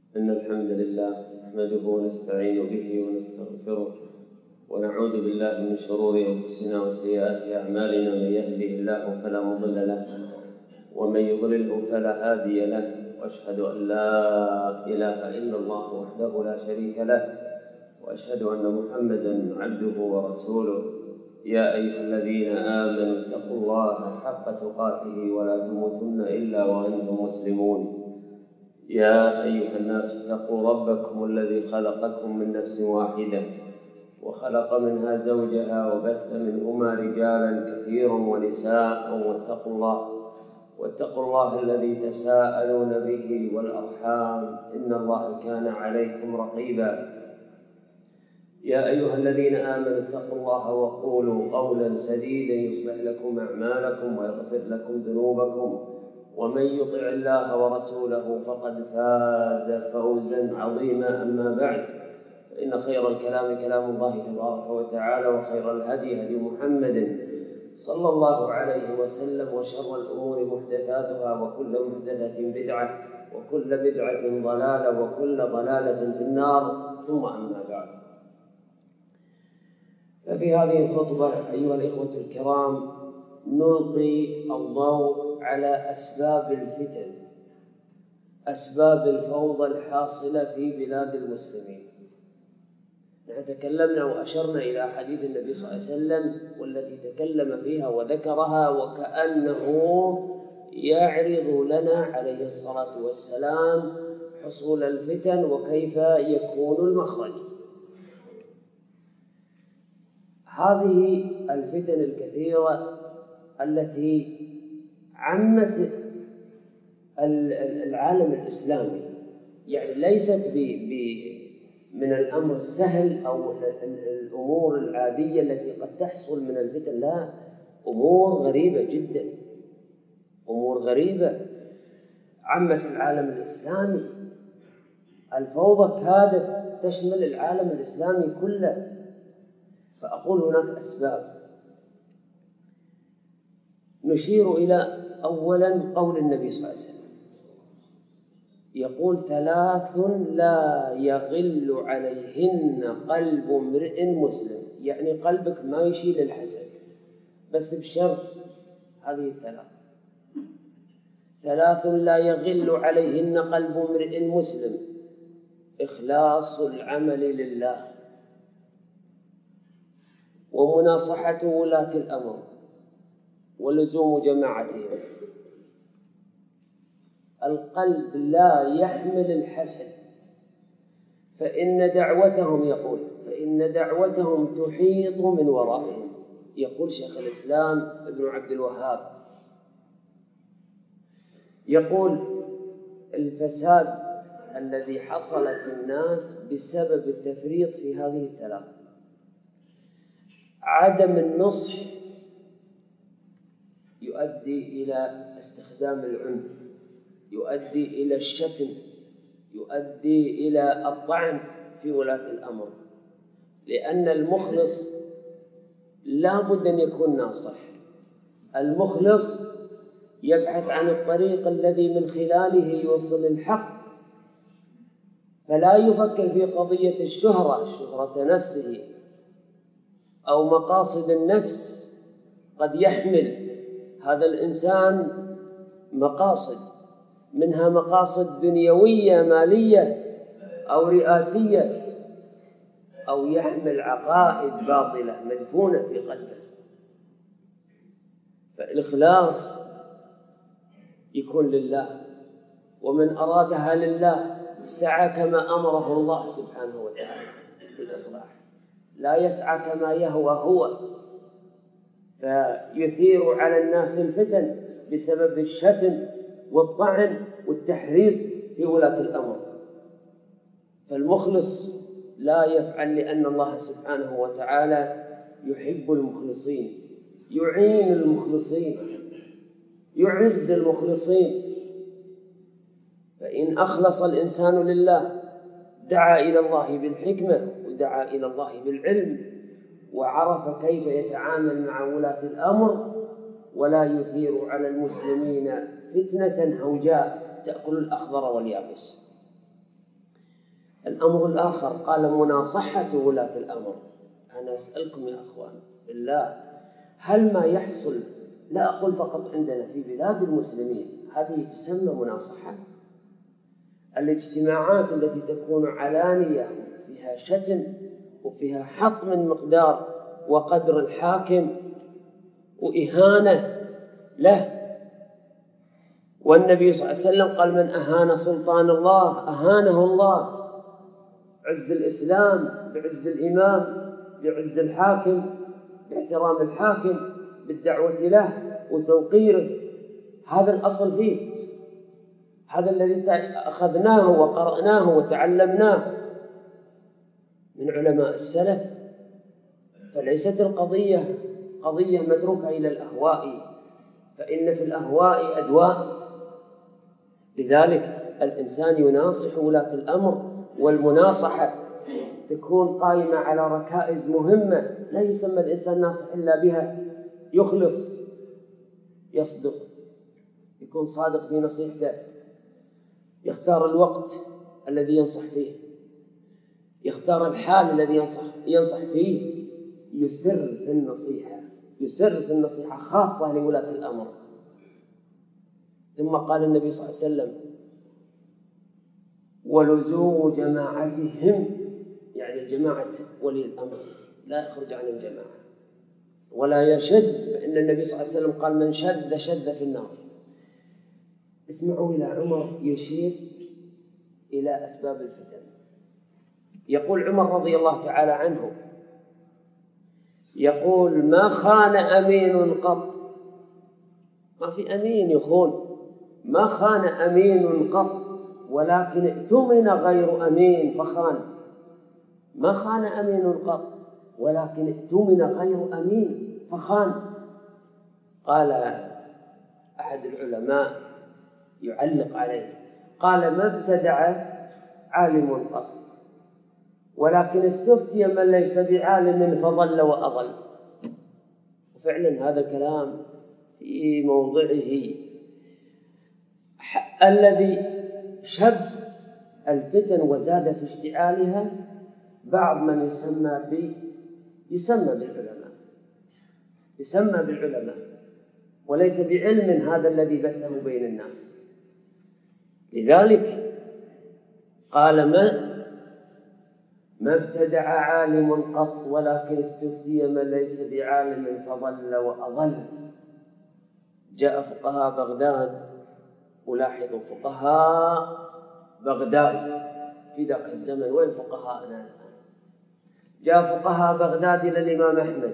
إن الحمد لله نحمده ونستعين به ونستغفره ونعوذ بالله من شرور أنفسنا وسيئات أعمالنا. من يهده الله فلا مضل له ومن يضلله فلا هادي له، وأشهد أن لا إله إلا الله وحده لا شريك له، وأشهد أن محمدًا عبده ورسوله. يا أيها الذين آمنوا اتقوا الله حق تقاته ولا تموتن إلا وأنتم مسلمون. يا أيها الناس اتقوا ربكم الذي خلقكم من نفس واحدة وخلق منها زوجها وبث منهما رجالا كثيرا ونساء، واتقوا الله الذي تساءلون به والأرحام، إن الله كان عليكم رقيبا. يا أيها الذين آمنوا اتقوا الله وقولوا قولا سديدا يصلح لكم أعمالكم ويغفر لكم ذنوبكم، ومن يطع الله ورسوله فقد فاز فوزا عظيما. أما بعد، فإن خير الكلام كلام الله تبارك وتعالى، وخير الهدي هدي محمد صلى الله عليه وسلم، وشر الأمور محدثاتها، وكل محدثة بدعة، وكل بدعة ضلالة، وكل ضلالة في النار. ثم أما بعد، ففي هذه الخطبة أيها الإخوة الكرام نلقي الضوء على أسباب الفتن، أسباب الفوضى الحاصلة في بلاد المسلمين. نحن تكلمنا وأشرنا إلى حديث النبي صلى الله عليه وسلم والتي تكلم فيها وذكرها وكأنه يعرض لنا عليه الصلاة والسلام حصول الفتن وكيف يكون المخرج. هذه الفتن الكثيرة التي عمت العالم الإسلامي، يعني ليست من الأمر السهل أو الأمور العادية التي قد تحصل من الفتن، لا، أمور غريبة جدا، أمور غريبة عمت العالم الإسلامي. الفوضى كادت تشمل العالم الإسلامي كله. فأقول هناك أسباب. نشير إلى أولا قول النبي صلى الله عليه وسلم، يقول: 3 لا يغل عليهن قلب امرئ مسلم، يعني قلبك ما يشيل الحسد، بس بشرط هذه 3 لا يغل عليهن قلب امرئ مسلم: إخلاص العمل لله، ومناصحة ولاة الأمر، ولزوم جماعتهم. القلب لا يحمل الحسد، فإن دعوتهم تحيط من ورائهم. يقول شيخ الإسلام ابن عبد الوهاب، يقول: الفساد الذي حصل في الناس بسبب التفريط في هذه 3: عدم النصح يؤدي إلى استخدام العنف، يؤدي إلى الشتم، يؤدي إلى الطعن في ولاة الأمر، لأن المخلص لا بد أن يكون ناصح. المخلص يبحث عن الطريق الذي من خلاله يوصل الحق، فلا يفكر في قضية شهرة نفسه أو مقاصد النفس. قد يحمل هذا الإنسان مقاصد، منها مقاصد دنيوية مالية أو رئاسية، أو يحمل عقائد باطلة مدفونة في قلبه. فالإخلاص يكون لله، ومن أرادها لله سعى كما أمره الله سبحانه وتعالى في الإصلاح، لا يسعى كما يهوى هو، فيثير على الناس الفتن بسبب الشتم والطعن والتحريض في ولاة الأمر. فالمخلص لا يفعل، لأن الله سبحانه وتعالى يحب المخلصين، يعين المخلصين، يعز المخلصين. فإن أخلص الإنسان لله دعا إلى الله بالحكمة، ودعا إلى الله بالعلم، وعرف كيف يتعامل مع ولاة الأمر، ولا يثير على المسلمين فتنة هوجاء تأكل الأخضر واليابس. الأمر الآخر قال مناصحة ولاة الأمر. أنا أسألكم يا أخوان بالله، هل ما يحصل، لا أقول فقط عندنا، في بلاد المسلمين، هذه تسمى مناصحة؟ الاجتماعات التي تكون علانية فيها شتم وفيها حط من مقدار وقدر الحاكم وإهانة له، والنبي صلى الله عليه وسلم قال من أهان سلطان الله أهانه الله. عز الإسلام بعز الإمام، بعز الحاكم، باحترام الحاكم، بالدعوة له وتوقيره، هذا الأصل فيه، هذا الذي أخذناه وقرأناه وتعلمناه من علماء السلف. فليست القضية قضية متروكة إلى الأهواء، فإن في الأهواء أدواء. لذلك الإنسان يناصح ولاة الأمر، والمناصحة تكون قائمة على ركائز مهمة، لا يسمى الإنسان ناصح إلا بها. يخلص، يصدق، يكون صادق في نصيحته، يختار الوقت الذي ينصح فيه، يختار الحال الذي ينصح فيه، يسر في النصيحة، يسر في النصيحة خاصة لولاة الأمر. ثم قال النبي صلى الله عليه وسلم ولزوم جماعتهم، يعني جماعة ولي الأمر لا يخرج عن الجماعة ولا يشد، فإن النبي صلى الله عليه وسلم قال من شد شد في النار. اسمعوا إلى عمر يشير إلى أسباب الفتن. يقول عمر رضي الله تعالى عنه، يقول ما خان أمين قط، ما في أمين يخون، ما خان أمين قط ولكن ائتمن غير أمين فخان. ما خان أمين قط ولكن ائتمن غير أمين فخان. قال أحد العلماء يعلق عليه، قال ما ابتدع عالم قط ولكن استفتي من ليس بعالم فضل وأضل. وفعلا هذا الكلام في موضعه. الذي شب الفتن وزاد في اشتعالها بعض من يسمى بالعلماء وليس بعلم هذا الذي بثه بين الناس. لذلك قال ما ابتدع عالم قط ولكن استفتي من ليس بعالم فضل وأضل. جاء فقهاء بغداد، ولاحظوا فقهاء بغداد في ذاك الزمن، وين فقهاءنا الآن؟ جاء فقهاء بغداد إلى الإمام أحمد،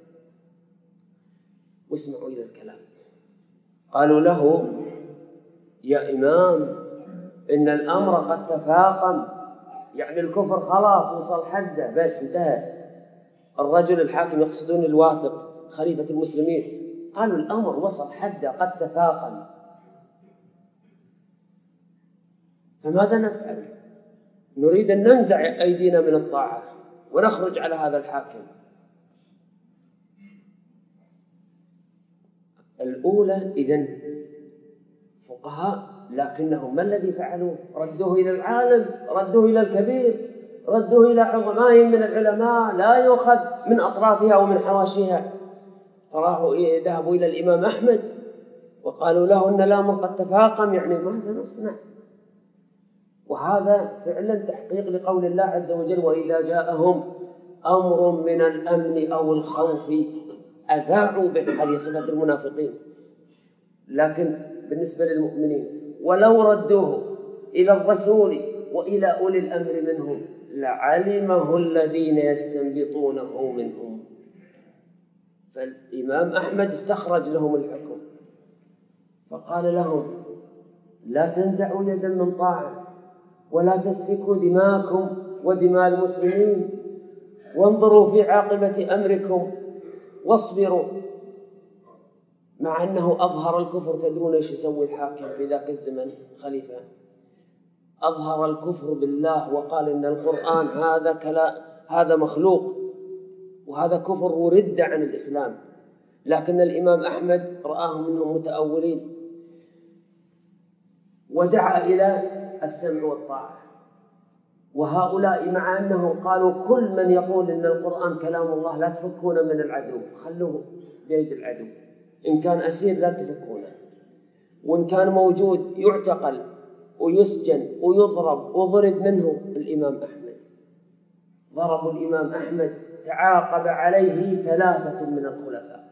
واسمعوا إلى الكلام. قالوا له يا إمام إن الأمر قد تفاقم، يعني الكفر خلاص وصل حده، بس انتهى. الرجل الحاكم يقصدون الواثق خليفة المسلمين. قالوا الأمر وصل حده قد تفاقم، فماذا نفعل؟ نريد أن ننزع أيدينا من الطاعة ونخرج على هذا الحاكم. الأولى إذن فقهاء، لكنهم ما الذي فعلوا؟ ردوه إلى العالم، ردوه إلى الكبير، ردوه إلى عظمائهم من العلماء لا يؤخذ من أطرافها ومن حواشيها. فراحوا ذهبوا إلى الإمام أحمد وقالوا له إن الأمر قد تفاقم، يعني ماذا نصنع؟ وهذا فعلا تحقيق لقول الله عز وجل وإذا جاءهم أمر من الأمن أو الخوف أذاعوا به. هذه صفة المنافقين. لكن بالنسبة للمؤمنين ولو ردوه إلى الرسول وإلى أولي الأمر منهم لعلمه الذين يستنبطونه منهم. فالإمام أحمد استخرج لهم الحكم فقال لهم لا تنزعوا يدا من طاعة ولا تسفكوا دماءكم ودماء المسلمين، وانظروا في عاقبة أمركم واصبروا. مع أنه أظهر الكفر. تدرون إيش يسوي الحاكم في ذاك الزمن خليفة؟ أظهر الكفر بالله وقال إن القرآن هذا مخلوق وهذا كفر ورد عن الإسلام. لكن الإمام أحمد رآهم منهم متأولين ودعا إلى السمع والطاعة وهؤلاء مع أنهم قالوا كل من يقول إن القرآن كلام الله لا تفكونه من العدو، خلوه بيد العدو، إن كان أسير لا تفكونه، وإن كان موجود يعتقل ويسجن ويضرب، وضرب منه الإمام أحمد، ضربوا الإمام أحمد، تعاقب عليه 3 من الخلفاء،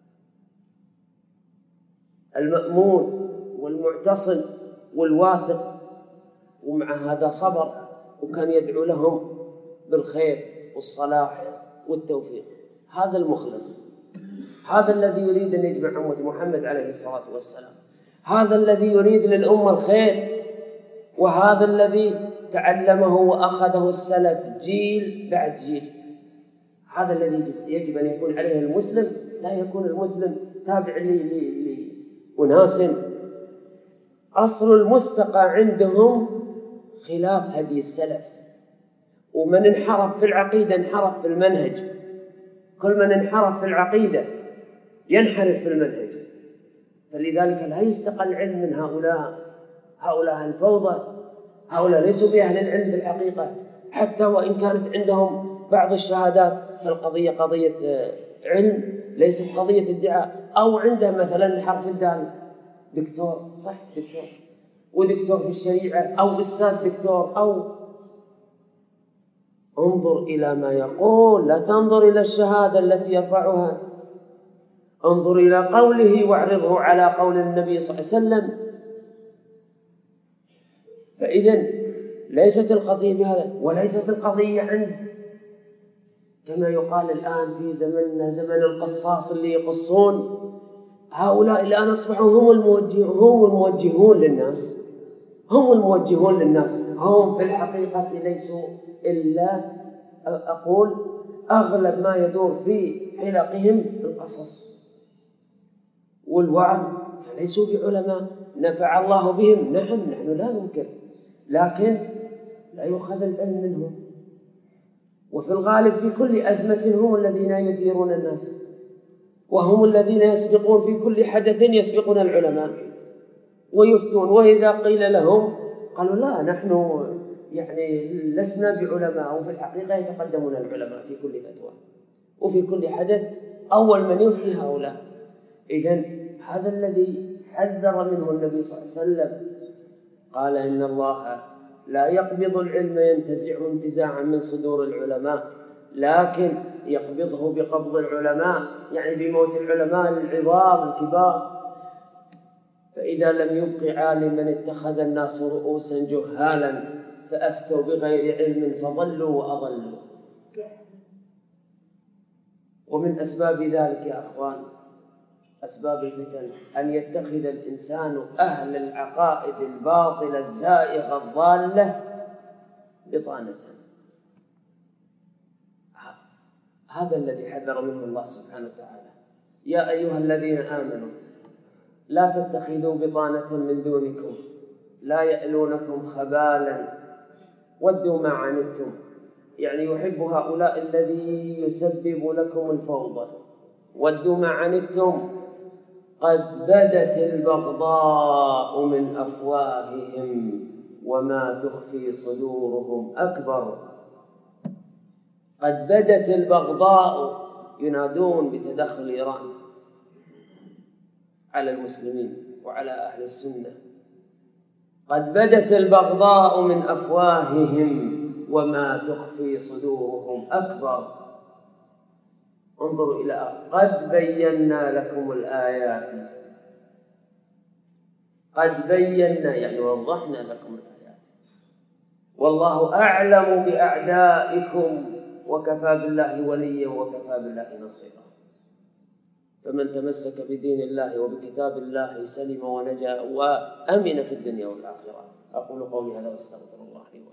المأمون والمعتصم والواثق، ومع هذا صبر وكان يدعو لهم بالخير والصلاح والتوفيق. هذا المخلص، هذا الذي يريد أن يجمع أمة محمد عليه الصلاة والسلام، هذا الذي يريد للأمة الخير، وهذا الذي تعلمه وأخذه السلف جيل بعد جيل. هذا الذي يجب أن يكون عليه المسلم، لا يكون المسلم تابع لأناس أصل المستقى عندهم خلاف هدي السلف، ومن انحرف في العقيدة انحرف في المنهج، كل من انحرف في العقيدة ينحرف في المنهج، فلذلك لا يستقى العلم من هؤلاء الفوضى، هؤلاء ليسوا بأهل العلم في الحقيقة، حتى وإن كانت عندهم بعض الشهادات، فالقضية قضية علم ليست قضية ادعاء. أو عنده مثلا حرف الدال دكتور، صح دكتور، ودكتور في الشريعة، أو أستاذ دكتور، أو انظر إلى ما يقول، لا تنظر إلى الشهادة التي يرفعها، انظر إلى قوله واعرضه على قول النبي صلى الله عليه وسلم. فإذن ليست القضية بهذا، وليست القضية عند كما يقال الآن في زمننا زمن القصاص اللي يقصون. هؤلاء الآن أصبحوا هم الموجهون للناس، هم الموجهون للناس، هم في الحقيقة ليسوا إلا أقول أغلب ما يدور في حلقهم القصص والوعظ، فليسوا بعلماء نفع الله بهم. نعم نحن لا ننكر، لكن لا يؤخذ العلم منهم، وفي الغالب في كل أزمة هم الذين يثيرون الناس، وهم الذين يسبقون في كل حدث، يسبقون العلماء ويفتون، وإذا قيل لهم قالوا لا نحن لسنا بعلماء، وفي الحقيقة يتقدمون العلماء في كل فتوى وفي كل حدث، أول من يفتي هؤلاء. إذن هذا الذي حذر منه النبي صلى الله عليه وسلم، قال إن الله لا يقبض العلم ينتزعه انتزاعا من صدور العلماء، لكن يقبضه بقبض العلماء، يعني بموت العلماء العظام الكبار. فإذا لم يبق عالما اتخذ الناس رؤوسا جهالا فأفتوا بغير علم فضلوا وأضلوا. ومن أسباب ذلك يا أخوان، أسباب الفتن، أن يتخذ الإنسان أهل العقائد الباطلة الزائغة الضالة بطانة. هذا الذي حذر منه الله سبحانه وتعالى: يا أيها الذين آمنوا لا تتخذوا بطانة من دونكم لا يألونكم خبالا ودوا ما عنتم، يعني يحب هؤلاء الذي يسبب لكم الفوضى. ودوا ما عنتم قد بدت البغضاء من أفواههم وما تخفي صدورهم أكبر. قد بدت البغضاء، ينادون بتدخل إيران على المسلمين وعلى أهل السنة. قد بدت البغضاء من أفواههم وما تخفي صدورهم أكبر. انظروا إلى قد بينا لكم الآيات، قد بينا يعني وضحنا لكم الآيات، والله أعلم بأعدائكم وكفى بالله وليا وكفى بالله نصيرا. فمن تمسك بدين الله وبكتاب الله سلم ونجا وأمن في الدنيا والآخرة. أقول قولي هذا واستغفر الله لي.